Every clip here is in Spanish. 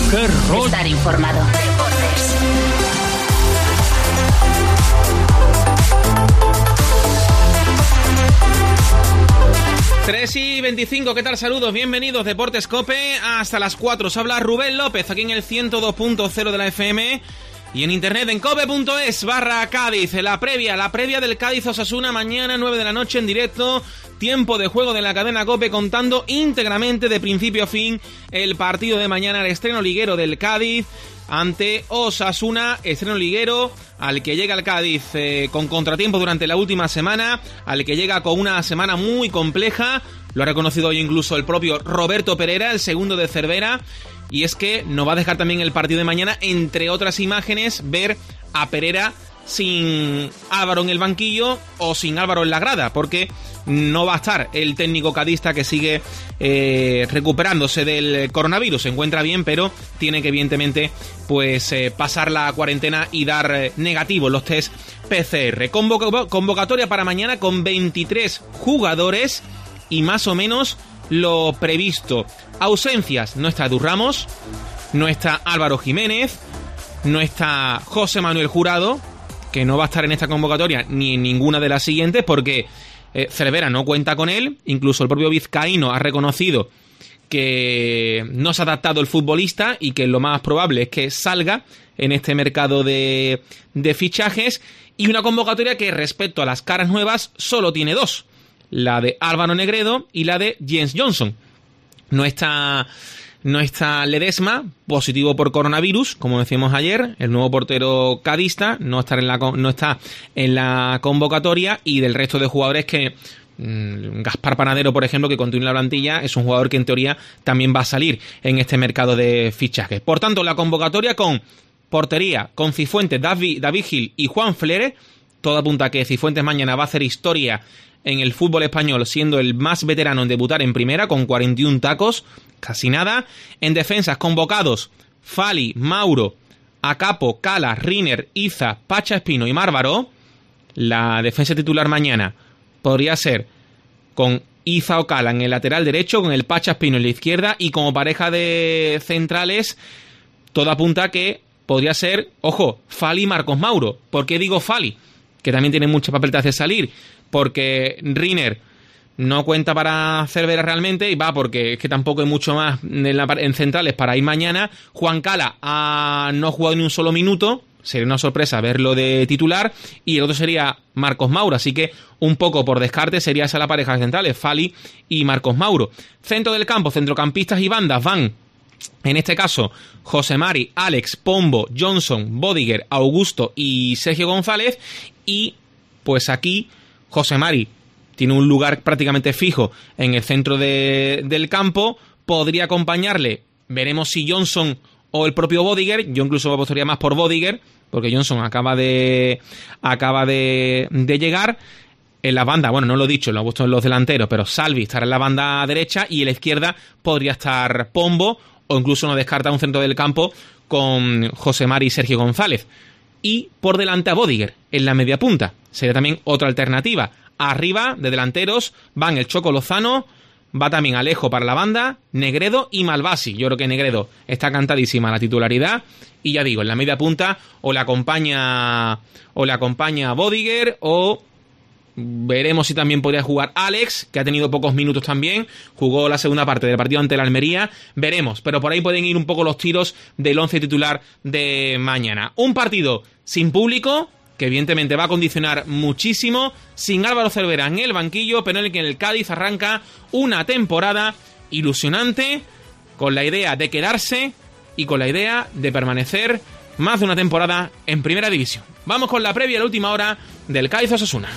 ¡Qué rollo! Estar informado. Deportes. Tres y 25, ¿qué tal? Saludos, bienvenidos, Deportes COPE, hasta las 4. Os habla Rubén López, aquí en el 102.0 de la FM y en internet en cope.es/Cádiz. La previa del Cádiz-Osasuna, mañana 9 de la noche en directo, tiempo de juego de la cadena COPE, contando íntegramente de principio a fin el partido de mañana, el estreno liguero del Cádiz ante Osasuna, estreno liguero al que llega el Cádiz con contratiempo durante la última semana, al que llega con una semana muy compleja, lo ha reconocido hoy incluso el propio Roberto Perera, el segundo de Cervera, y es que nos va a dejar también el partido de mañana, entre otras imágenes, ver a Perera sin Álvaro en el banquillo o sin Álvaro en la grada, porque no va a estar el técnico cadista, que sigue recuperándose del coronavirus. Se encuentra bien, pero tiene que evidentemente pues pasar la cuarentena y dar negativo los test PCR. Convocatoria para mañana con 23 jugadores y más o menos lo previsto. Ausencias: no está Edu Ramos, no está Álvaro Jiménez, no está José Manuel Jurado, que no va a estar en esta convocatoria ni en ninguna de las siguientes porque Cervera no cuenta con él. Incluso el propio vizcaíno ha reconocido que no se ha adaptado el futbolista y que lo más probable es que salga en este mercado de fichajes. Y una convocatoria que, respecto a las caras nuevas, solo tiene dos: la de Álvaro Negredo y la de Jens Johnson. No está Ledesma, positivo por coronavirus, como decíamos ayer, el nuevo portero cadista, no está en la convocatoria. Y del resto de jugadores, que Gaspar Panadero, por ejemplo, que continúa en la plantilla, es un jugador que en teoría también va a salir en este mercado de fichajes. Por tanto, la convocatoria con portería, con Cifuentes, David Gil y Juan Flere. Todo apunta a que Cifuentes mañana va a hacer historia en el fútbol español, siendo el más veterano en debutar en primera, con 41 tacos, casi nada. En defensas, convocados Fali, Mauro, Acapo, Cala, Riner, Iza, Pacha Espino y Márvaro. La defensa titular mañana podría ser con Iza o Cala en el lateral derecho, con el Pacha Espino en la izquierda, y como pareja de centrales, todo apunta a que podría ser, ojo, Fali y Marcos Mauro. ¿Por qué digo Fali? Que también tiene mucho papel de hacer salir, porque Riner no cuenta para Cervera realmente, y va porque es que tampoco hay mucho más en centrales para ir mañana. Juan Cala no ha jugado ni un solo minuto, sería una sorpresa verlo de titular, y el otro sería Marcos Mauro, así que un poco por descarte sería esa la pareja de centrales, Fali y Marcos Mauro. Centro del campo, centrocampistas y bandas van, en este caso, José Mari, Alex, Pombo, Johnson, Bodiger, Augusto y Sergio González. Y pues aquí José Mari tiene un lugar prácticamente fijo en el centro del campo. Podría acompañarle, veremos si Johnson o el propio Bodiger. Yo incluso apostaría más por Bodiger, porque Johnson acaba de llegar. En la banda, bueno, no lo he dicho, lo he puesto en los delanteros, pero Salvi estará en la banda derecha, y en la izquierda podría estar Pombo, o incluso no descarta un centro del campo con José Mari y Sergio González. Y por delante a Bodiger en la media punta, sería también otra alternativa. Arriba, de delanteros, van el Choco Lozano, va también Alejo para la banda, Negredo y Malvasi. Yo creo que Negredo está cantadísima la titularidad, y ya digo, en la media punta o le acompaña Bodiger, o veremos si también podría jugar Alex, que ha tenido pocos minutos también, jugó la segunda parte del partido ante el Almería. Veremos, pero por ahí pueden ir un poco los tiros del 11 titular de mañana. Un partido sin público, que evidentemente va a condicionar muchísimo, sin Álvaro Cervera en el banquillo, pero en el que el Cádiz arranca una temporada ilusionante, con la idea de quedarse y con la idea de permanecer más de una temporada en Primera División. Vamos con la previa de la última hora del Cádiz-Osasuna.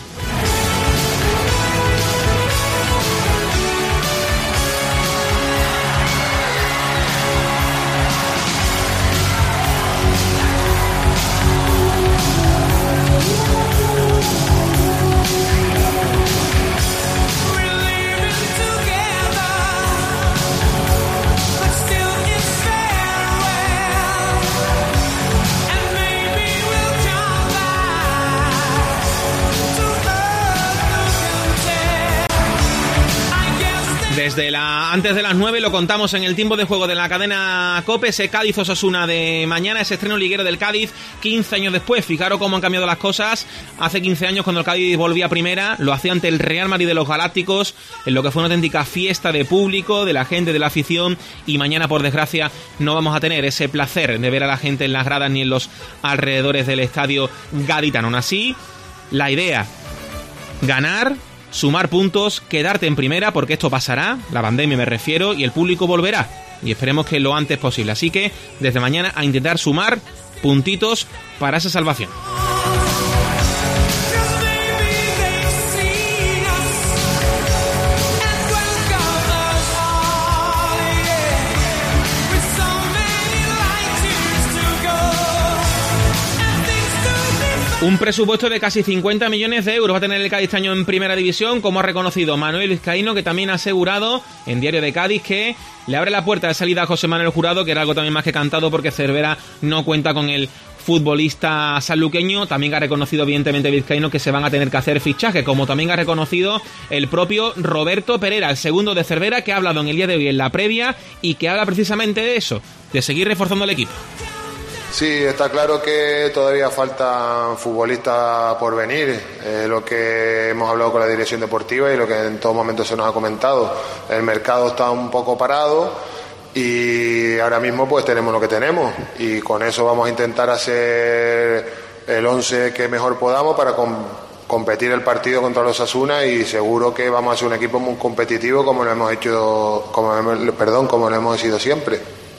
Desde la Antes de las 9 lo contamos en el tiempo de juego de la cadena COPE, ese Cádiz-Osasuna de mañana, ese estreno liguero del Cádiz, 15 años después. Fijaros cómo han cambiado las cosas. Hace 15 años, cuando el Cádiz volvía a primera, lo hacía ante el Real Madrid de los Galácticos, en lo que fue una auténtica fiesta de público, de la gente, de la afición, y mañana, por desgracia, no vamos a tener ese placer de ver a la gente en las gradas ni en los alrededores del estadio gaditano. Aún así, la idea, ganar, sumar puntos, quedarte en primera, porque esto pasará, la pandemia me refiero, y el público volverá, y esperemos que lo antes posible. Así que desde mañana a intentar sumar puntitos para esa salvación. Un presupuesto de casi 50 millones de euros va a tener el Cádiz este año en Primera División, como ha reconocido Manuel Vizcaíno, que también ha asegurado en Diario de Cádiz que le abre la puerta de salida a José Manuel Jurado, que era algo también más que cantado, porque Cervera no cuenta con el futbolista sanluqueño. También ha reconocido evidentemente Vizcaíno que se van a tener que hacer fichajes, como también ha reconocido el propio Roberto Perera, el segundo de Cervera, que ha hablado en el día de hoy en la previa y que habla precisamente de eso, de seguir reforzando el equipo. Sí, está claro que todavía faltan futbolistas por venir, lo que hemos hablado con la dirección deportiva y lo que en todo momento se nos ha comentado. El mercado está un poco parado y ahora mismo pues tenemos lo que tenemos, y con eso vamos a intentar hacer el 11 que mejor podamos para competir el partido contra los Osasuna, y seguro que vamos a ser un equipo muy competitivo como lo hemos hecho, como lo hemos sido siempre.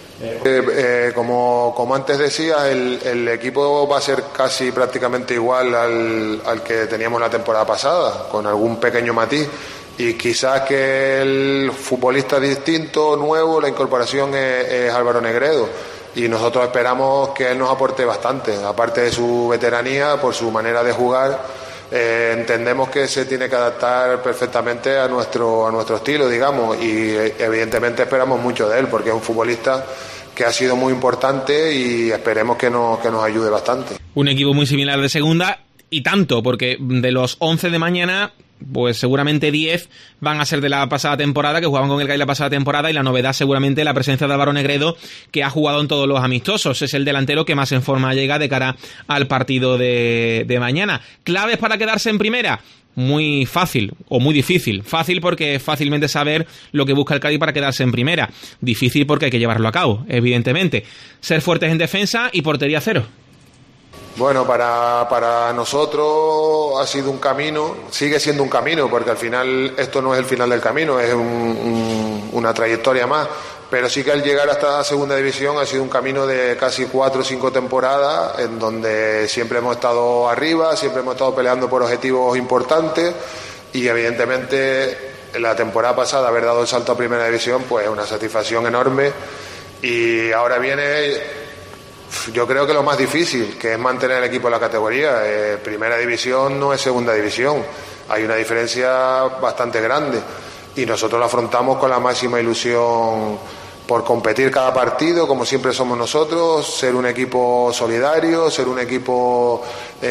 Como antes decía, el equipo va a ser casi prácticamente igual al que teníamos la temporada pasada, con algún pequeño matiz, y quizás que el futbolista distinto, nuevo, la incorporación es Álvaro Negredo, y nosotros esperamos que él nos aporte bastante, aparte de su veteranía, por su manera de jugar. Entendemos que se tiene que adaptar perfectamente a nuestro estilo, digamos, y evidentemente esperamos mucho de él, porque es un futbolista que ha sido muy importante y esperemos que nos ayude bastante. Un equipo muy similar de segunda, y tanto, porque de los 11 de mañana, pues seguramente 10 van a ser de la pasada temporada, que jugaban con el Cádiz la pasada temporada, y la novedad seguramente la presencia de Álvaro Negredo, que ha jugado en todos los amistosos. Es el delantero que más en forma llega de cara al partido de mañana. ¿Claves para quedarse en primera? Muy fácil, o muy difícil. Fácil porque es fácilmente saber lo que busca el Cádiz para quedarse en primera. Difícil porque hay que llevarlo a cabo, evidentemente. Ser fuertes en defensa y portería cero. Bueno, para nosotros ha sido un camino, sigue siendo un camino, porque al final esto no es el final del camino, es una trayectoria más. Pero sí que al llegar hasta la segunda división ha sido un camino de casi 4 o 5 temporadas, en donde siempre hemos estado arriba, siempre hemos estado peleando por objetivos importantes, y evidentemente la temporada pasada haber dado el salto a primera división pues es una satisfacción enorme. Y ahora viene, yo creo que lo más difícil, que es mantener el equipo en la categoría. Primera división no es segunda división, hay una diferencia bastante grande, y nosotros lo afrontamos con la máxima ilusión por competir cada partido, como siempre somos nosotros, ser un equipo solidario, ser un equipo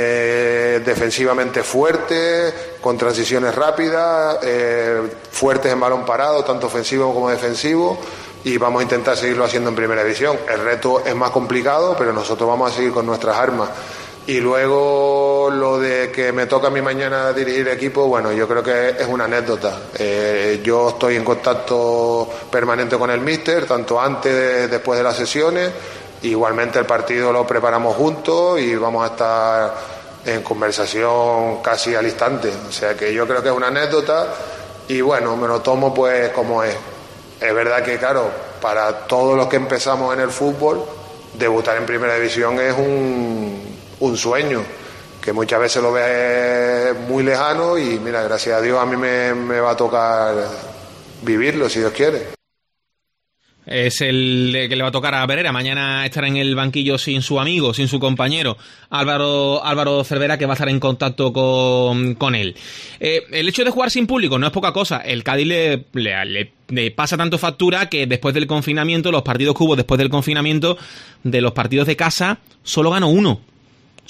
defensivamente fuerte, con transiciones rápidas, fuertes en balón parado, tanto ofensivo como defensivo, y vamos a intentar seguirlo haciendo en primera división. El reto es más complicado, pero nosotros vamos a seguir con nuestras armas. Y luego lo de que me toca a mí mañana dirigir equipo, bueno, yo creo que es una anécdota. Yo estoy en contacto permanente con el míster, tanto antes, después de las sesiones. Igualmente el partido lo preparamos juntos y vamos a estar en conversación casi al instante. O sea que yo creo que es una anécdota y bueno, me lo tomo pues como es. Es verdad que claro, para todos los que empezamos en el fútbol, debutar en primera división es un sueño, que muchas veces lo ves muy lejano y mira, gracias a Dios a mí me va a tocar vivirlo, si Dios quiere. Es el que le va a tocar a Perera. Mañana estará en el banquillo sin su amigo, sin su compañero Álvaro Cervera, que va a estar en contacto con él. El hecho de jugar sin público no es poca cosa. El Cádiz le pasa tanto factura que después del confinamiento, los partidos que hubo después del confinamiento, de los partidos de casa, solo ganó uno.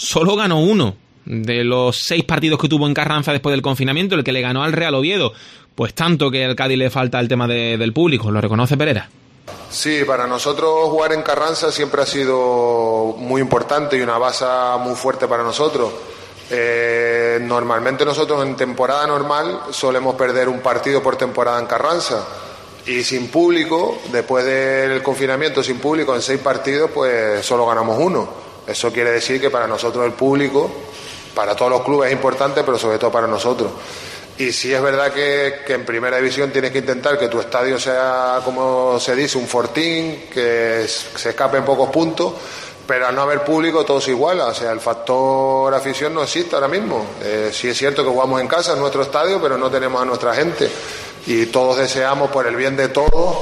De los 6 partidos que tuvo en Carranza después del confinamiento, el que le ganó al Real Oviedo. pues tanto que al Cádiz le falta el tema del público. ¿Lo reconoce Perera? Sí, para nosotros jugar en Carranza siempre ha sido muy importante y una base muy fuerte para nosotros. Normalmente nosotros en temporada normal solemos perder un partido por temporada en Carranza, y sin público, después del confinamiento sin público, en 6 partidos pues solo ganamos 1. Eso quiere decir que para nosotros el público, para todos los clubes es importante, pero sobre todo para nosotros. Y sí es verdad que en primera división tienes que intentar que tu estadio sea, como se dice, un fortín, que se escapen pocos puntos, pero al no haber público todo se iguala. O sea, el factor afición no existe ahora mismo. Sí es cierto que jugamos en casa, en nuestro estadio, pero no tenemos a nuestra gente. Y todos deseamos, por el bien de todos,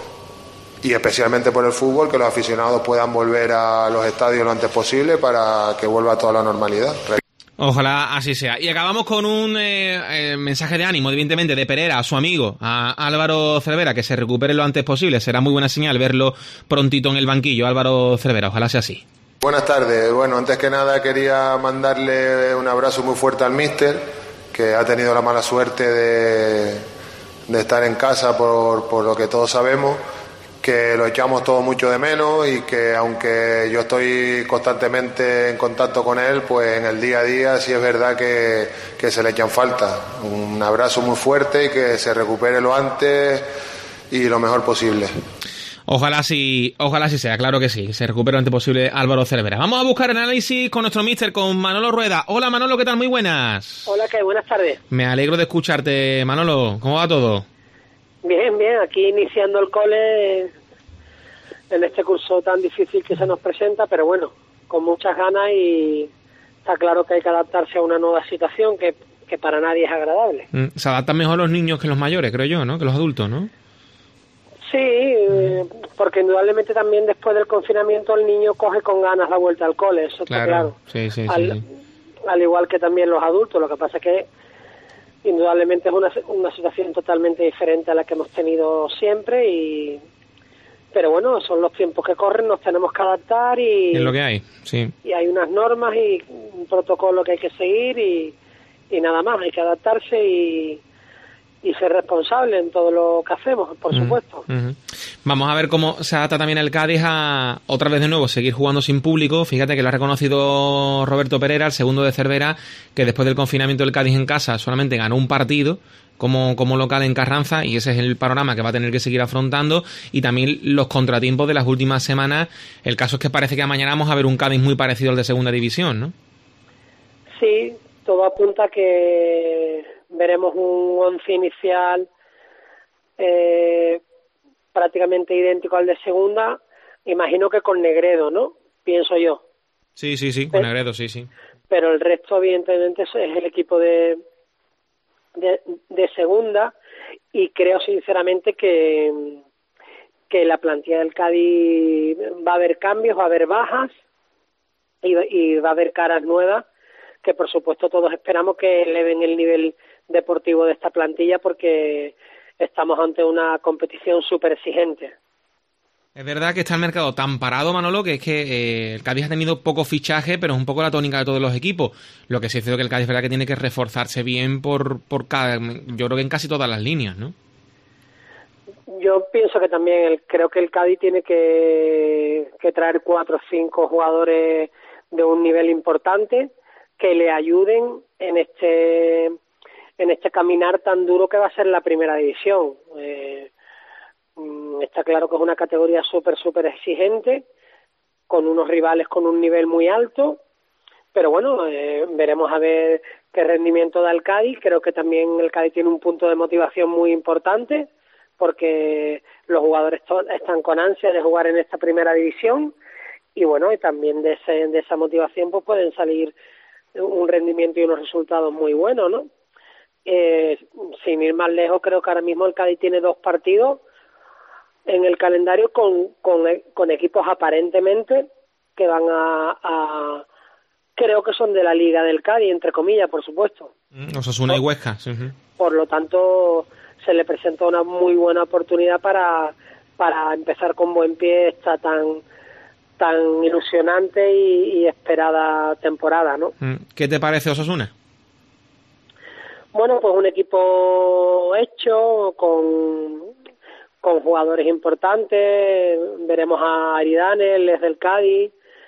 y especialmente por el fútbol, que los aficionados puedan volver a los estadios lo antes posible para que vuelva toda la normalidad. Ojalá así sea. Y acabamos con un mensaje de ánimo, evidentemente, de Perera a su amigo, a Álvaro Cervera, que se recupere lo antes posible. Será muy buena señal verlo prontito en el banquillo, Álvaro Cervera. Ojalá sea así. Buenas tardes. Bueno, antes que nada quería mandarle un abrazo muy fuerte al míster, que ha tenido la mala suerte de estar en casa por lo que todos sabemos, que lo echamos todo mucho de menos, y que aunque yo estoy constantemente en contacto con él, pues en el día a día sí es verdad que se le echan falta. Un abrazo muy fuerte y que se recupere lo antes y lo mejor posible. Ojalá sí sea, claro que sí, se recupere lo antes posible Álvaro Cervera. Vamos a buscar el análisis con nuestro míster, con Manolo Rueda. Hola Manolo, ¿qué tal? Muy buenas. Hola, ¿qué? Buenas tardes. Me alegro de escucharte, Manolo. ¿Cómo va todo? Bien, aquí iniciando el cole en este curso tan difícil que se nos presenta, pero bueno, con muchas ganas, y está claro que hay que adaptarse a una nueva situación que para nadie es agradable. Se adaptan mejor los niños que los mayores, creo yo, ¿no? Que los adultos, ¿no? Sí, porque indudablemente también después del confinamiento el niño coge con ganas la vuelta al cole, eso está claro. Sí. Al igual que también los adultos, lo que pasa es que indudablemente es una situación totalmente diferente a la que hemos tenido siempre, pero bueno, son los tiempos que corren, nos tenemos que adaptar y... Es lo que hay, sí. Y hay unas normas y un protocolo que hay que seguir y nada más, hay que adaptarse y ser responsable en todo lo que hacemos, por supuesto. Vamos a ver cómo se adapta también el Cádiz a, otra vez de nuevo, seguir jugando sin público. Fíjate que lo ha reconocido Roberto Perera, el segundo de Cervera, que después del confinamiento del Cádiz en casa solamente ganó un partido como local en Carranza, y ese es el panorama que va a tener que seguir afrontando. Y también los contratiempos de las últimas semanas. El caso es que parece que mañana vamos a ver un Cádiz muy parecido al de segunda división, ¿no? Sí, todo apunta a que veremos un once inicial prácticamente idéntico al de segunda, imagino que con Negredo, ¿no? Pienso yo. Sí, con Negredo, sí. Pero el resto, evidentemente, es el equipo de segunda, y creo sinceramente que la plantilla del Cádiz va a haber cambios, va a haber bajas y va a haber caras nuevas, que por supuesto todos esperamos que eleven el nivel deportivo de esta plantilla, porque estamos ante una competición súper exigente. Es verdad que está el mercado tan parado, Manolo, que es que el Cádiz ha tenido poco fichaje, pero es un poco la tónica de todos los equipos. Lo que sí es cierto que el Cádiz es verdad que tiene que reforzarse bien por cada, yo creo que en casi todas las líneas, ¿no? Yo pienso que también creo que el Cádiz tiene que traer 4 o 5 jugadores de un nivel importante que le ayuden en este caminar tan duro que va a ser la primera división. Está claro que es una categoría súper exigente, con unos rivales con un nivel muy alto, pero bueno, veremos a ver qué rendimiento da el Cádiz. Creo que también el Cádiz tiene un punto de motivación muy importante, porque los jugadores están con ansia de jugar en esta primera división, y bueno, y también de esa motivación pues pueden salir un rendimiento y unos resultados muy buenos, ¿no? Sin ir más lejos, creo que ahora mismo el Cádiz tiene 2 partidos en el calendario con equipos aparentemente que van creo que son de la Liga del Cádiz, entre comillas, por supuesto. Osasuna y Huesca. Sí. Por lo tanto, se le presenta una muy buena oportunidad para empezar con buen pie esta tan ilusionante y esperada temporada, ¿no? ¿Qué te parece Osasuna? Bueno, pues un equipo hecho, con jugadores importantes. Veremos a Aridane, el del Cádiz.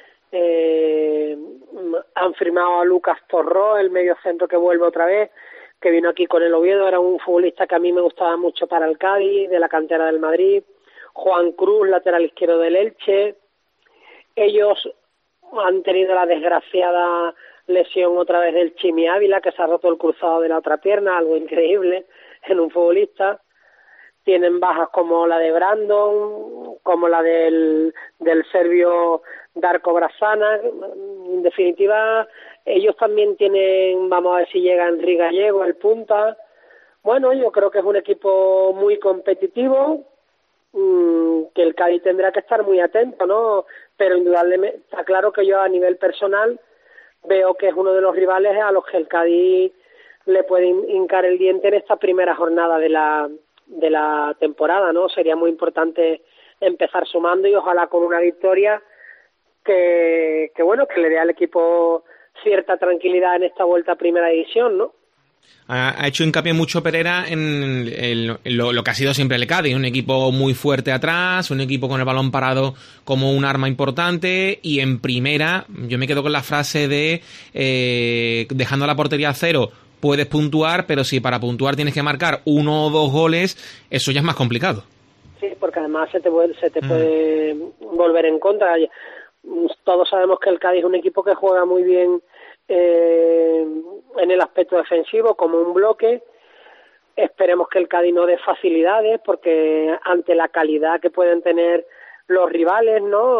Han firmado a Lucas Torró, el mediocentro que vuelve otra vez, que vino aquí con el Oviedo. Era un futbolista que a mí me gustaba mucho para el Cádiz, de la cantera del Madrid. Juan Cruz, lateral izquierdo del Elche. Ellos han tenido la desgraciada lesión otra vez del Chimi Ávila, que se ha roto el cruzado de la otra pierna, algo increíble en un futbolista. Tienen bajas como la de Brandon, como la del serbio Darko Brasana. En definitiva, ellos también tienen, vamos a ver si llega Enrique Gallego, el punta. Bueno, yo creo que es un equipo muy competitivo, que el Cádiz tendrá que estar muy atento, ¿no? Pero indudablemente está claro que yo a nivel personal veo que es uno de los rivales a los que el Cádiz le puede hincar el diente en esta primera jornada de la temporada, ¿no? Sería muy importante empezar sumando y ojalá con una victoria que le dé al equipo cierta tranquilidad en esta vuelta a primera división, ¿no? Ha hecho hincapié mucho Pereira en lo que ha sido siempre el Cádiz, un equipo muy fuerte atrás, un equipo con el balón parado como un arma importante, y en primera yo me quedo con la frase de dejando la portería a cero puedes puntuar, pero si para puntuar tienes que marcar 1 o 2 goles, eso ya es más complicado. Sí, porque además se te puede volver en contra. Todos sabemos que el Cádiz es un equipo que juega muy bien en el aspecto defensivo, como un bloque. Esperemos que el Cádiz no dé facilidades, porque ante la calidad que pueden tener los rivales, ¿no?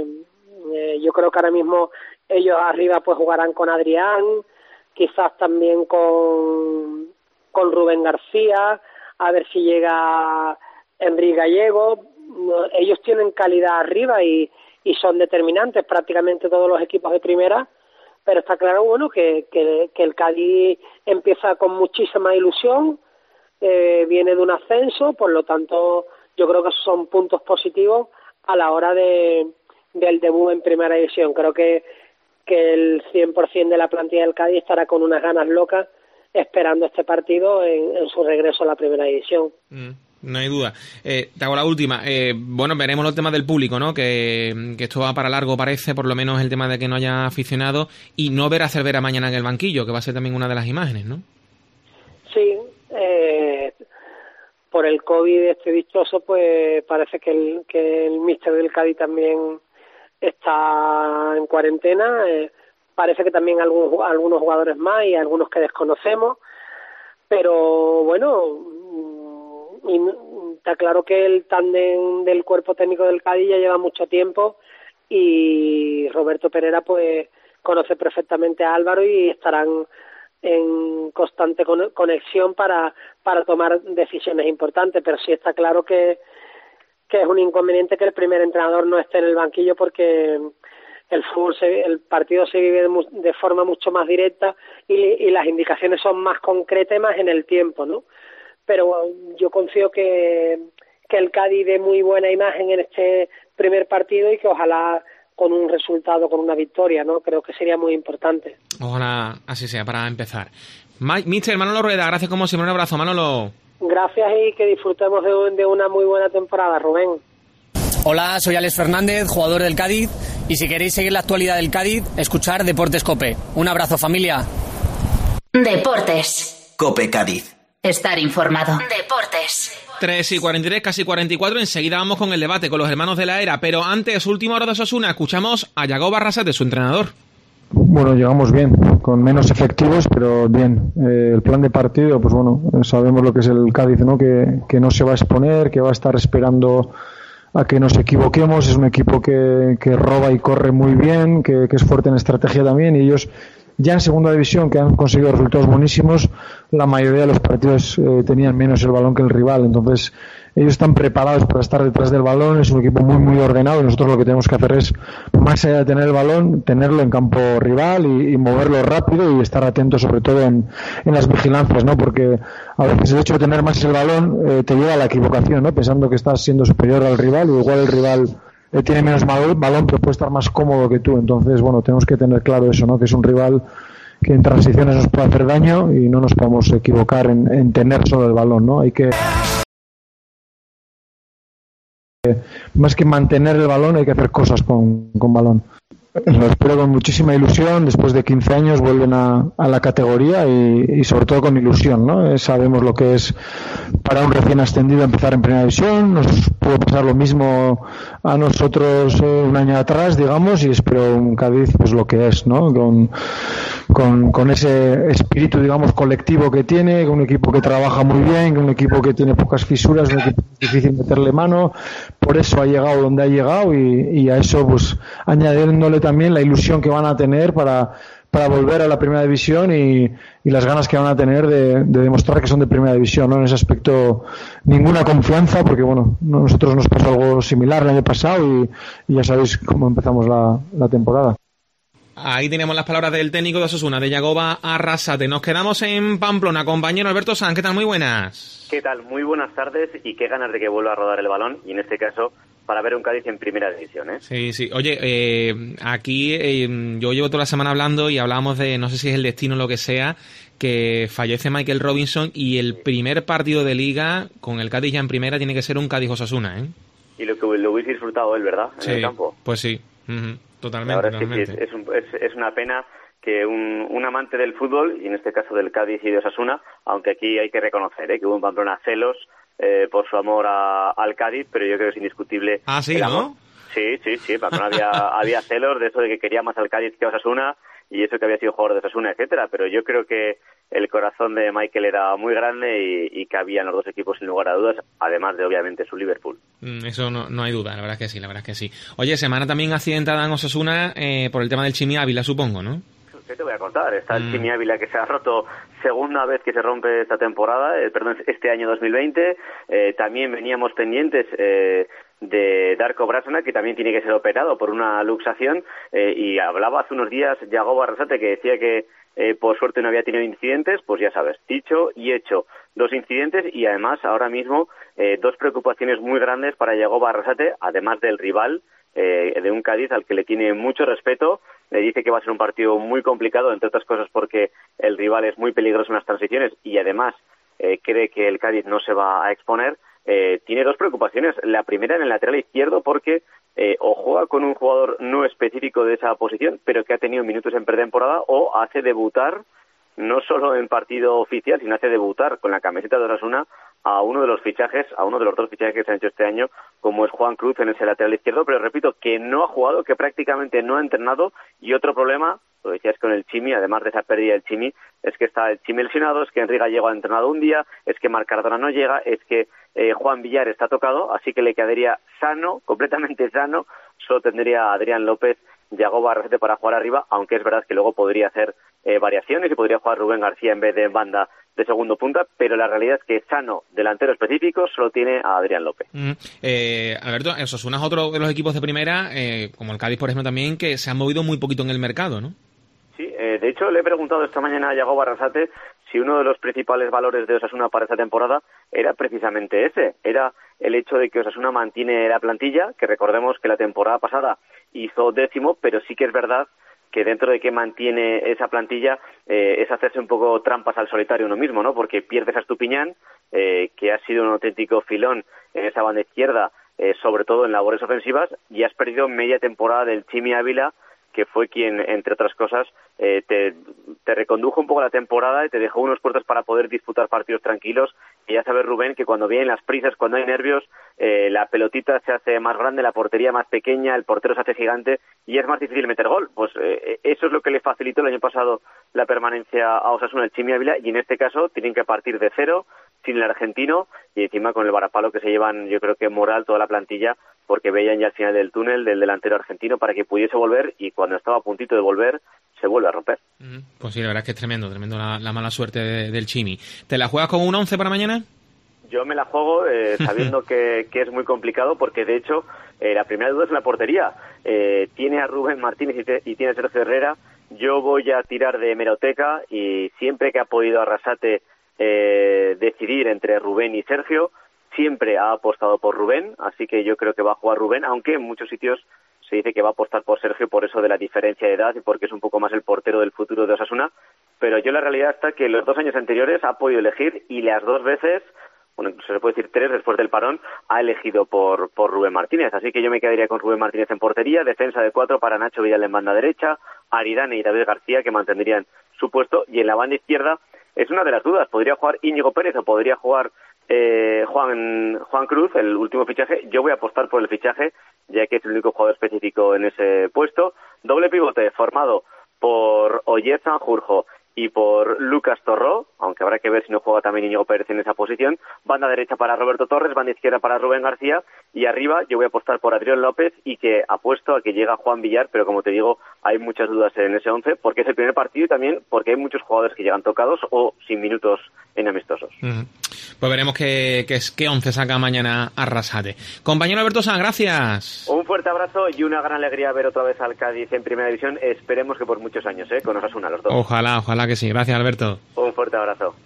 Yo creo que ahora mismo ellos arriba pues jugarán con Adrián, quizás también con Rubén García, a ver si llega Enrique Gallego. Ellos tienen calidad arriba y son determinantes prácticamente todos los equipos de primera, pero está claro, bueno, que el Cádiz empieza con muchísima ilusión, viene de un ascenso, por lo tanto yo creo que son puntos positivos a la hora del debut en primera división. Creo que el 100% de la plantilla del Cádiz estará con unas ganas locas esperando este partido en su regreso a la primera división. No hay duda. Te hago la última. Bueno, veremos los temas del público, ¿no? Que esto va para largo, parece, por lo menos el tema de que no haya aficionado, y no ver a Cervera mañana en el banquillo, que va a ser también una de las imágenes, ¿no? Sí. Por el COVID dichoso, pues parece que el míster del Cádiz también está en cuarentena. Parece que también algunos jugadores más y algunos que desconocemos, pero bueno, y está claro que el tándem del cuerpo técnico del Cádiz ya lleva mucho tiempo, y Roberto Pereira pues conoce perfectamente a Álvaro y estarán en constante conexión para tomar decisiones importantes. Pero sí está claro que es un inconveniente que el primer entrenador no esté en el banquillo, porque el partido se vive de forma mucho más directa y las indicaciones son más concretas y más en el tiempo, ¿no? Pero yo confío que el Cádiz dé muy buena imagen en este primer partido y que ojalá con un resultado, con una victoria, ¿no? Creo que sería muy importante. Ojalá así sea para empezar. Mister Manolo Rueda, gracias como siempre, un abrazo, Manolo. Gracias y que disfrutemos de una muy buena temporada, Rubén. Hola, soy Alex Fernández, jugador del Cádiz, y si queréis seguir la actualidad del Cádiz, escuchar Deportes COPE. Un abrazo, familia. Deportes COPE Cádiz. Estar informado. Deportes. 3:43, casi 44, enseguida vamos con el debate con los hermanos de la era, pero antes, última hora de Osasuna, escuchamos a Yago Arrasate, su entrenador. Bueno, llegamos bien, con menos efectivos, pero bien. El plan de partido, pues bueno, sabemos lo que es el Cádiz, ¿no? Que no se va a exponer, que va a estar esperando a que nos equivoquemos. Es un equipo que roba y corre muy bien, que es fuerte en estrategia también, y ellos ya en segunda división, que han conseguido resultados buenísimos, la mayoría de los partidos tenían menos el balón que el rival. Entonces ellos están preparados para estar detrás del balón. Es un equipo muy muy ordenado, y nosotros lo que tenemos que hacer es, más allá de tener el balón, tenerlo en campo rival y moverlo rápido y estar atentos sobre todo en las vigilancias, ¿no? Porque a veces el hecho de tener más el balón te lleva a la equivocación, ¿no? Pensando que estás siendo superior al rival, y igual el rival tiene menos balón, pero puede estar más cómodo que tú. Entonces, bueno, tenemos que tener claro eso, ¿no? Que es un rival en transiciones nos puede hacer daño y no nos podemos equivocar en tener solo el balón, ¿no? Hay que, más que mantener el balón, hay que hacer cosas con balón. Lo espero con muchísima ilusión. Después de 15 años vuelven a la categoría y sobre todo con ilusión, ¿no? Sabemos lo que es para un recién ascendido empezar en primera división. Nos pudo pasar lo mismo a nosotros un año atrás, digamos, y espero un Cádiz pues lo que es, ¿no? Con ese espíritu, digamos, colectivo que tiene, con un equipo que trabaja muy bien, con un equipo que tiene pocas fisuras, un equipo que es difícil meterle mano. Por eso ha llegado donde ha llegado y a eso pues añadiéndole también la ilusión que van a tener para volver a la primera división y las ganas que van a tener de demostrar que son de primera división, ¿no? En ese aspecto ninguna confianza, porque bueno, nosotros nos pasó algo similar el año pasado y ya sabéis cómo empezamos la temporada. Ahí tenemos las palabras del técnico de Osasuna, de Yagoba Arrasate. Nos quedamos en Pamplona, compañero Alberto Sanz. ¿Qué tal? Muy buenas. ¿Qué tal? Muy buenas tardes y qué ganas de que vuelva a rodar el balón y en este caso para ver un Cádiz en primera división, ¿eh? Sí. Oye, aquí yo llevo toda la semana hablando y hablábamos de, no sé si es el destino o lo que sea, que fallece Michael Robinson y el primer partido de Liga con el Cádiz ya en primera tiene que ser un Cádiz-Osasuna, ¿eh? Y lo que lo hubiese disfrutado él, ¿verdad? En el campo. Pues sí. Totalmente. La verdad es que sí, es una pena que un amante del fútbol, y en este caso del Cádiz y de Osasuna, aunque aquí hay que reconocer que hubo en Pamplona celos por su amor al Cádiz, pero yo creo que es indiscutible. Ah, sí, ¿no? Sí, en Pamplona había celos de eso de que quería más al Cádiz que a Osasuna, y eso que había sido jugador de Osasuna, etcétera, pero yo creo que el corazón de Michael era muy grande y cabía en los dos equipos sin lugar a dudas, además de obviamente su Liverpool. Eso no hay duda, la verdad es que sí. Oye, semana también accidentada en Osasuna por el tema del Chimi Ávila, supongo, ¿no? ¿Qué te voy a contar? Está el Chimi Ávila que se ha roto, segunda vez que se rompe esta temporada, este año 2020. También veníamos pendientes de Darko Brasana, que también tiene que ser operado por una luxación, y hablaba hace unos días Yagoba Arrasate, que decía que por suerte no había tenido incidentes. Pues ya sabes, dicho y hecho, 2 incidentes y además ahora mismo 2 preocupaciones muy grandes para Yagoba Arrasate, además del rival, de un Cádiz al que le tiene mucho respeto. Le dice que va a ser un partido muy complicado, entre otras cosas porque el rival es muy peligroso en las transiciones y además cree que el Cádiz no se va a exponer. Tiene 2 preocupaciones. La primera en el lateral izquierdo porque o juega con un jugador no específico de esa posición, pero que ha tenido minutos en pretemporada, o hace debutar no solo en partido oficial, sino hace debutar con la camiseta de Osasuna a uno de los 2 fichajes que se han hecho este año, como es Juan Cruz en ese lateral izquierdo, pero repito, que no ha jugado, que prácticamente no ha entrenado. Y otro problema, lo decías con el Chimi, además de esa pérdida del Chimi, es que está el Chimi lesionado, es que Enrique Gallego ha entrenado un día, es que Marc Cardona no llega, es que Juan Villar está tocado, así que le quedaría sano, completamente sano, solo tendría a Adrián López, Yagoba Arrasate para jugar arriba, aunque es verdad que luego podría hacer variaciones y podría jugar Rubén García en vez de banda de segundo punta, pero la realidad es que sano, delantero específico, solo tiene a Adrián López. Alberto, Osasuna es otro de los equipos de primera, como el Cádiz, por ejemplo, también, que se han movido muy poquito en el mercado, ¿no? Sí, de hecho le he preguntado esta mañana a Yagoba Arrasate si uno de los principales valores de Osasuna para esta temporada era precisamente ese, era el hecho de que Osasuna mantiene la plantilla, que recordemos que la temporada pasada hizo 10º, pero sí que es verdad que dentro de que mantiene esa plantilla es hacerse un poco trampas al solitario uno mismo, ¿no? Porque pierdes a Estupiñán, que ha sido un auténtico filón en esa banda izquierda, sobre todo en labores ofensivas, y has perdido media temporada del Chimi Ávila, que fue quien, entre otras cosas, te recondujo un poco la temporada y te dejó unos puertos para poder disputar partidos tranquilos. Y ya sabes, Rubén, que cuando vienen las prisas, cuando hay nervios, la pelotita se hace más grande, la portería más pequeña, el portero se hace gigante y es más difícil meter gol. Pues eso es lo que le facilitó el año pasado la permanencia a Osasuna, el Chimi Ávila, y en este caso tienen que partir de cero, sin el argentino, y encima con el varapalo que se llevan, yo creo que moral toda la plantilla, porque veían ya al final del túnel del delantero argentino para que pudiese volver, y cuando estaba a puntito de volver se vuelve a romper. Pues sí, la verdad es que es tremendo la mala suerte del Chimi. ¿Te la juegas con un 11 para mañana? Yo me la juego sabiendo que es muy complicado, porque de hecho la primera duda es en la portería. Tiene a Rubén Martínez y tiene a Sergio Herrera. Yo voy a tirar de hemeroteca y siempre que ha podido Arrasate decidir entre Rubén y Sergio, siempre ha apostado por Rubén, así que yo creo que va a jugar Rubén, aunque en muchos sitios se se dice que va a apostar por Sergio por eso de la diferencia de edad y porque es un poco más el portero del futuro de Osasuna, pero yo la realidad está que los 2 años anteriores ha podido elegir y las 2 veces, bueno, se le puede decir 3 después del parón, ha elegido por Rubén Martínez, así que yo me quedaría con Rubén Martínez en portería, defensa de 4 para Nacho Vidal en banda derecha, Aridane y David García que mantendrían su puesto, y en la banda izquierda es una de las dudas, podría jugar Íñigo Pérez o podría jugar Juan Cruz, el último fichaje. Yo voy a apostar por el fichaje, ya que es el único jugador específico en ese puesto. Doble pivote formado por Oyer Sanjurjo y por Lucas Torró, aunque habrá que ver si no juega también Íñigo Pérez en esa posición. Banda derecha para Roberto Torres, banda izquierda para Rubén García, y arriba yo voy a apostar por Adrián López y que apuesto a que llega Juan Villar, pero como te digo, hay muchas dudas en ese 11, porque es el primer partido y también porque hay muchos jugadores que llegan tocados o sin minutos en amistosos. Pues veremos qué 11 saca mañana Arrasate. Compañero Alberto Sanz, gracias. Un fuerte abrazo y una gran alegría ver otra vez al Cádiz en Primera División. Esperemos que por muchos años, con Osasuna los dos. Ojalá que sí. Gracias, Alberto. Un fuerte abrazo.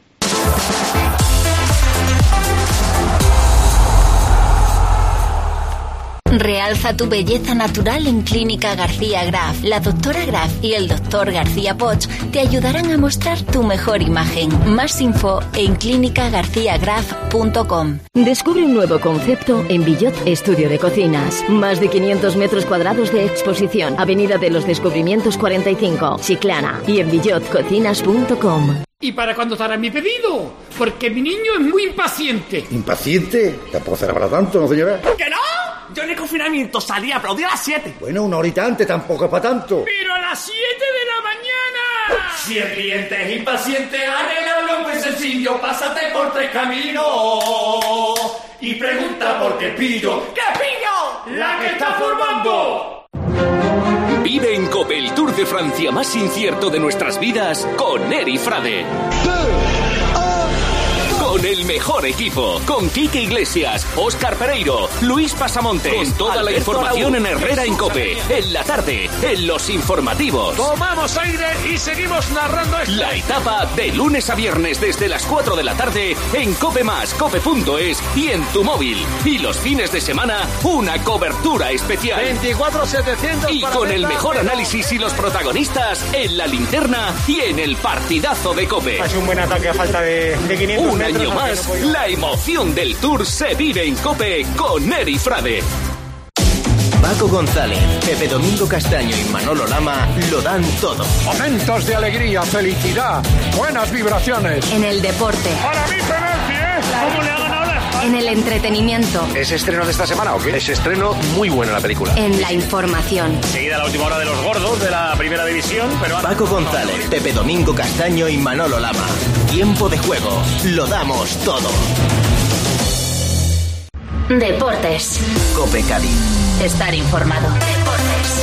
Realza tu belleza natural en Clínica García Graf. La doctora Graf y el doctor García Poch te ayudarán a mostrar tu mejor imagen. Más info en clinicagarciagraf.com. Descubre un nuevo concepto en Billot Estudio de Cocinas. Más de 500 metros cuadrados de exposición. Avenida de los Descubrimientos 45, Chiclana. Y en billotcocinas.com. ¿Y para cuándo estará mi pedido? Porque mi niño es muy impaciente. ¿Impaciente? Tampoco será para tanto, ¿no, señora? ¿Que no? Yo en el confinamiento salí a aplaudir a las 7. Bueno, una horita antes tampoco es para tanto. ¡Pero a las 7 de la mañana! Si el cliente es impaciente, arréglalo muy sencillo. Pásate por 3 caminos y pregunta por qué pillo. ¿Qué pillo? ¡La que está formando! Vive en COPE el Tour de Francia más incierto de nuestras vidas con Eri Frade. Con el mejor equipo, con Quique Iglesias, Óscar Pereiro, Luis Pasamontes, con toda la información en Herrera en COPE, en la tarde, en los informativos. Tomamos aire y seguimos narrando esto. La etapa de lunes a viernes desde las 4 de la tarde en COPE+, cope.es y en tu móvil. Y los fines de semana, una cobertura especial. 24-700 y con el mejor análisis y los protagonistas en la linterna y en el partidazo de COPE. Ha sido un buen ataque a falta de 500 Un metros. año más, la emoción del Tour se vive en COPE con Eri Frade. Paco González, Pepe Domingo Castaño y Manolo Lama lo dan todo. Momentos de alegría, felicidad, buenas vibraciones. En el deporte. Para mí penalti, ¿Cómo le ha ganado la España? En el entretenimiento. ¿Es estreno de esta semana o qué? Es estreno muy bueno la película. En la información. Enseguida la última hora de los gordos de la Primera División, pero... Paco González, Pepe Domingo Castaño y Manolo Lama. Tiempo de juego. Lo damos todo. Deportes. COPE Cádiz. Estar informado. Deportes.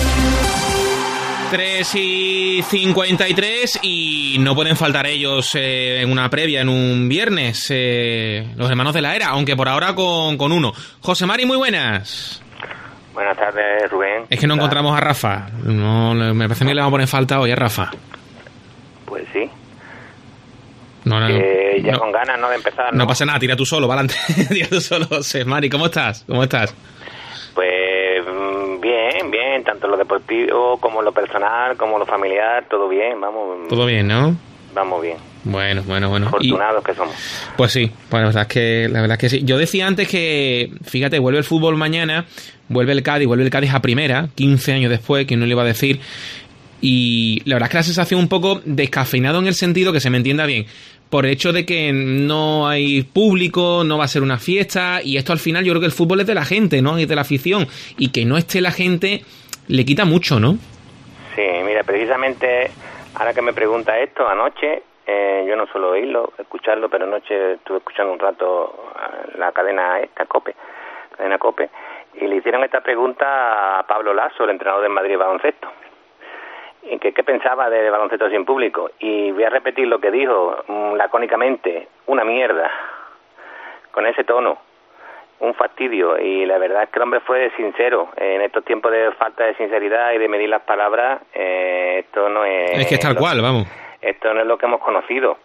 3:53 y no pueden faltar ellos en una previa, en un viernes, los hermanos de la era, aunque por ahora con uno. José Mari, muy buenas. Buenas tardes, Rubén. Es que no encontramos a Rafa. No, me parece que le vamos a poner falta hoy a Rafa. Pues sí. No, ya con ganas, ¿no?, de empezar, ¿no? No pasa nada, tira tú solo, va adelante. Tira tú solo, José Mari. ¿Cómo estás? Pues bien, tanto lo deportivo como lo personal, como lo familiar, todo bien, vamos. Todo bien, ¿no? Vamos bien. Bueno. Afortunados que somos. Pues sí, pues la verdad es que sí. Yo decía antes que, fíjate, vuelve el fútbol mañana, vuelve el Cádiz a primera, 15 años después, que no le iba a decir. Y la verdad es que la sensación un poco descafeinado en el sentido, que se me entienda bien, por el hecho de que no hay público, no va a ser una fiesta, y esto al final yo creo que el fútbol es de la gente, ¿no? Es de la afición, y que no esté la gente le quita mucho, ¿no? Sí, mira, precisamente ahora que me pregunta esto, anoche, yo no suelo escucharlo, pero anoche estuve escuchando un rato la cadena COPE, y le hicieron esta pregunta a Pablo Lasso, el entrenador del Madrid Baloncesto. ¿Qué pensaba de baloncesto sin público? Y voy a repetir lo que dijo lacónicamente: una mierda, con ese tono, un fastidio. Y la verdad es que el hombre fue sincero. En estos tiempos de falta de sinceridad y de medir las palabras, esto no es... Es que es tal cual, vamos. Esto no es lo que hemos conocido.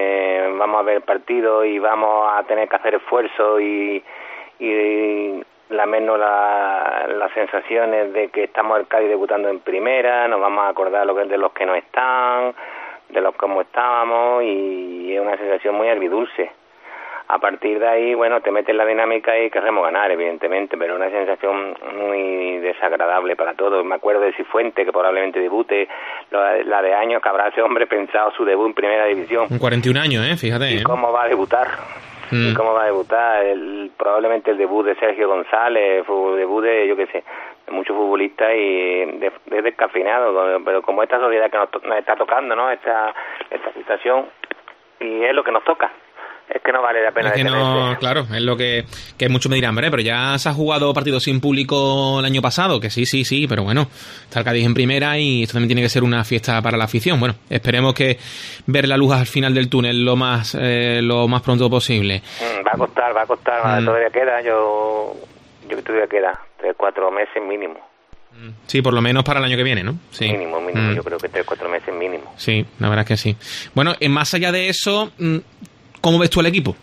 Vamos a ver partido y vamos a tener que hacer esfuerzo y lamernos las sensaciones de que estamos el Cádiz debutando en primera, nos vamos a acordar de los que no están, de los como estábamos, y es una sensación muy agridulce. A partir de ahí, bueno, te metes en la dinámica y queremos ganar, evidentemente, pero es una sensación muy desagradable para todos. Me acuerdo de Cifuentes, que probablemente debute, la de años que habrá ese hombre pensado su debut en primera división. Con 41 años, fíjate. ¿Y cómo va a debutar? ¿Cómo va a debutar? Probablemente el debut de Sergio González, el debut de, yo qué sé, de muchos futbolistas, y de descafeinado, pero como esta sociedad que nos está tocando, ¿no? Esta situación, y es lo que nos toca. Es que no vale la pena. Es que no, claro, es lo que muchos me dirán, hombre, pero ya se ha jugado partidos sin público el año pasado, que sí, pero bueno, está el Cádiz en primera y esto también tiene que ser una fiesta para la afición. Bueno, esperemos que ver la luz al final del túnel lo más pronto posible. Va a costar, todavía queda, yo que todavía queda 3-4 meses mínimo. Sí, por lo menos para el año que viene, ¿no? Sí. Mínimo, yo creo que 3-4 meses mínimo. Sí, la verdad es que sí. Bueno, más allá de eso, ¿cómo ves tú el equipo?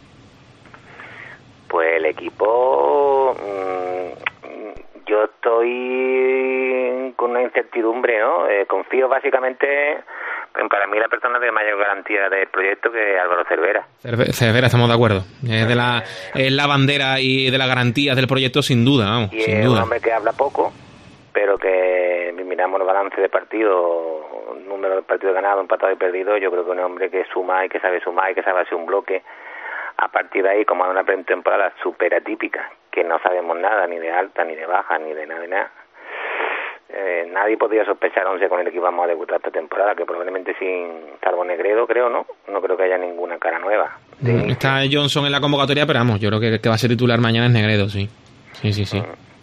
Pues el equipo, yo estoy con una incertidumbre, ¿no? Confío básicamente, para mí, la persona de mayor garantía del proyecto, que es Álvaro Cervera. Cervera, estamos de acuerdo. Es la bandera y de las garantías del proyecto, sin duda, vamos. Y es un hombre que habla poco, pero que miramos el balance de partido, número de partidos ganados, empatados y perdidos. Yo creo que un hombre que suma y que sabe sumar y que sabe hacer un bloque. A partir de ahí, como es una pretemporada súper atípica, que no sabemos nada, ni de alta, ni de baja, ni de nada. Nadie podía sospechar 11 con el que íbamos a debutar esta temporada, que probablemente salvo Negredo, creo, ¿no? No creo que haya ninguna cara nueva. Está Johnson en la convocatoria, pero vamos, yo creo que va a ser titular mañana es Negredo, sí. Sí.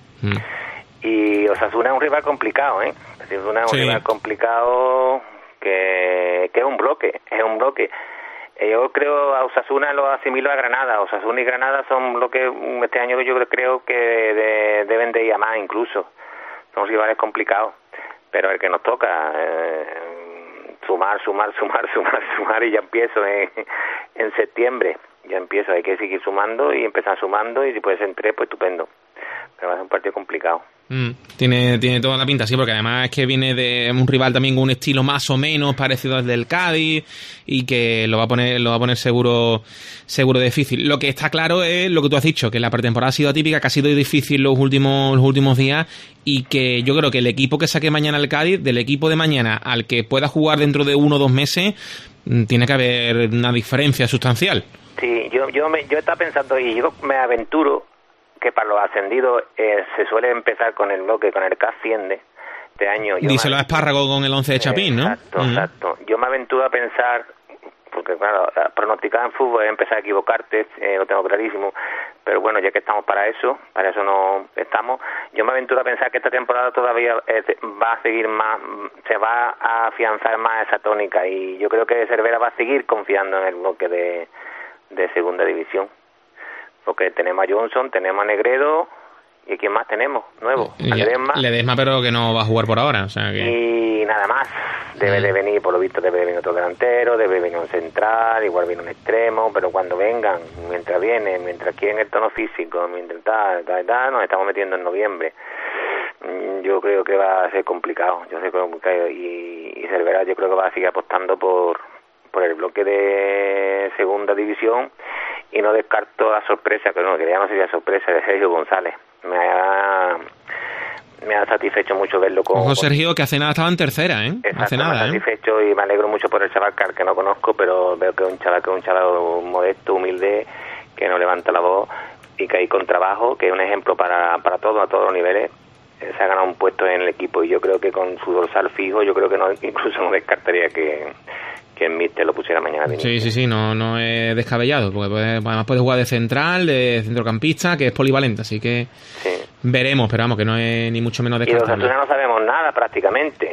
Y Osasuna es un rival complicado, ¿eh? Osasuna es un rival complicado que es un bloque, Yo creo a Osasuna lo asimilo a Granada. Osasuna y Granada son bloques, este año yo creo que deben de ir a más incluso. Son rivales complicados, pero el que nos toca, sumar, y ya empiezo en septiembre. Hay que seguir sumando y empezar sumando, y si puede ser en 3, pues estupendo. Pero va a ser un partido complicado. Tiene toda la pinta, sí, porque además es que viene de un rival también con un estilo más o menos parecido al del Cádiz, y que lo va a poner seguro difícil. Lo que está claro es lo que tú has dicho, que la pretemporada ha sido atípica, que ha sido difícil los últimos días, y que yo creo que el equipo que saque mañana al Cádiz, del equipo de mañana al que pueda jugar dentro de 1 o 2 meses, tiene que haber una diferencia sustancial. Sí, yo estaba pensando, y yo me aventuro que para los ascendidos se suele empezar con el bloque, con el que asciende este año. Díselo a Espárrago con el 11 de Chapín, ¿no? Exacto. Yo me aventuro a pensar, porque claro, pronosticar en fútbol es empezar a equivocarte, lo tengo clarísimo, pero bueno, ya que estamos para eso no estamos. Yo me aventuro a pensar que esta temporada todavía va a seguir más, se va a afianzar más esa tónica, y yo creo que Cervera va a seguir confiando en el bloque de segunda división. Porque tenemos a Johnson, tenemos a Negredo, ¿y quién más tenemos? Nuevo, Ledesma, pero que no va a jugar por ahora, o sea que... Y nada más, debe de venir, por lo visto debe de venir otro delantero, debe de venir un central, igual viene un extremo, pero cuando vengan, mientras quieren el tono físico, mientras nos estamos metiendo en noviembre. Yo creo que va a ser complicado, y Cervera yo creo que va a seguir apostando por el bloque de segunda división. Y no descarto la sorpresa, que ya no sería sorpresa, de Sergio González. Me ha satisfecho mucho verlo con Sergio, que hace nada estaba en tercera, ¿eh? Hace nada, me ha satisfecho, y me alegro mucho por el chaval, que no conozco, pero veo que es un chaval modesto, humilde, que no levanta la voz, y que hay con trabajo, que es un ejemplo para todos, a todos los niveles. Se ha ganado un puesto en el equipo, y yo creo que con su dorsal fijo, yo creo que incluso no descartaría que el míster lo pusiera mañana. Sí, no es descabellado, porque además puede jugar de central, de centrocampista, que es polivalente, así que veremos, pero vamos, que no es ni mucho menos descartable. Y nosotros no sabemos nada prácticamente.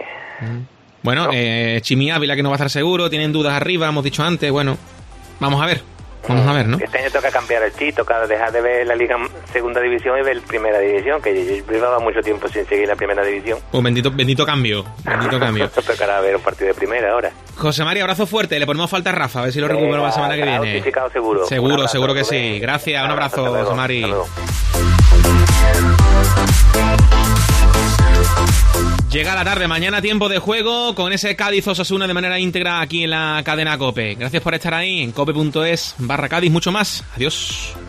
Bueno, Chimi Ávila, que no va a estar seguro, tienen dudas arriba, hemos dicho antes, bueno, vamos a ver. Vamos a ver, ¿no? Este año toca cambiar el chip, toca dejar de ver la Liga Segunda División y ver Primera División, que yo llevaba mucho tiempo sin seguir la Primera División. Bendito cambio. Tocará ver un partido de Primera ahora. José María, abrazo fuerte. Le ponemos falta a Rafa, a ver si lo recupero la semana que viene. Notificado seguro. Seguro que sí. Gracias, un abrazo, José María. Llega la tarde, mañana tiempo de juego con ese Cádiz-Osasuna de manera íntegra aquí en la cadena COPE. Gracias por estar ahí en cope.es/Cádiz, mucho más. Adiós.